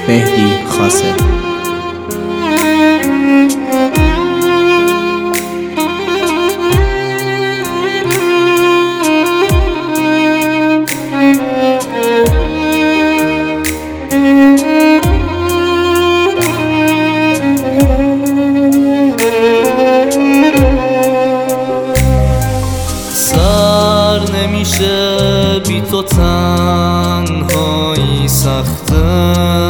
مهدی خاسر. سر نمیشه بی تو، تنهایی سخته.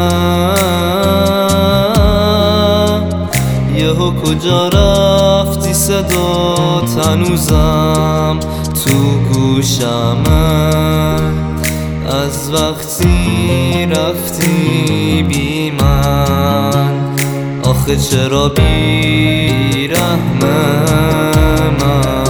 یهو کجا رفتی صدات هنوزم تو گوشمه. از وقتی رفتی بی من، آخه چرا بی رحمه من.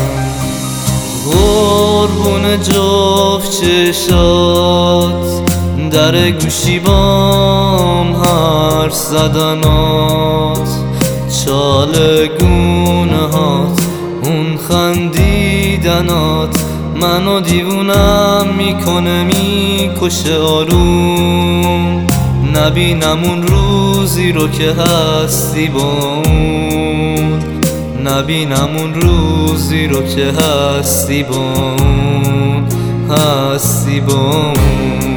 قربون جفت چشات، در گوشی بام حرف زدنات، چالگونه هات، اون خندیدنات منو دیوونم میکنه، میکشه آروم. نبینم اون روزی رو که هستی با اون، نبینم اون روزی رو که هستی با اون، هستی با اون.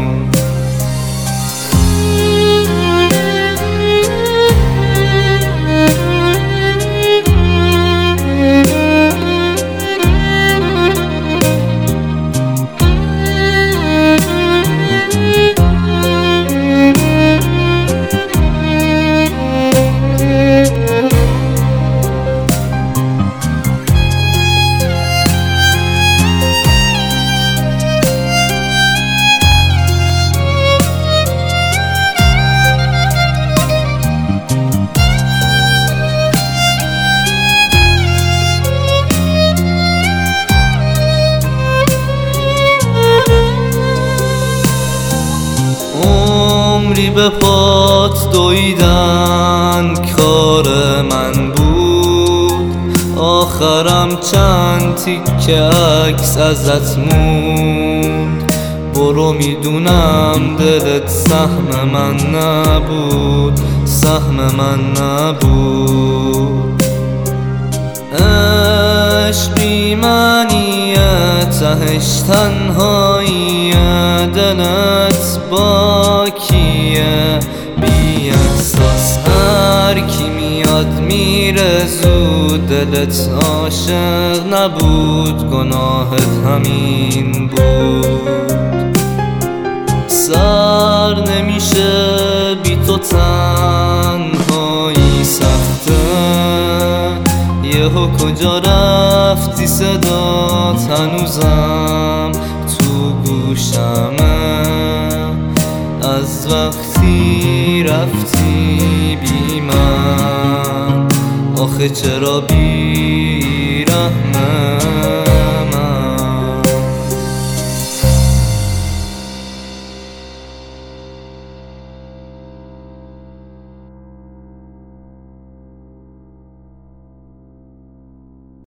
عمری به پات دویدن کار من بود، آخرم چند تیکه عکس ازت موند. برو میدونم دلت سهم من نبود، سهم من نبود. عشقی منیه تهش تنهاییه، دلت با کیه بی احساس. هر کی میاد میره زود، دلت عاشق نبود، گناهت همین بود. سر نمیشه بی تو، تنهایی سخته. یهو کجا رفتی صدات هنوزم تو گوشمه. از وقتی رفتی بی من، آخه چرا بی رحمه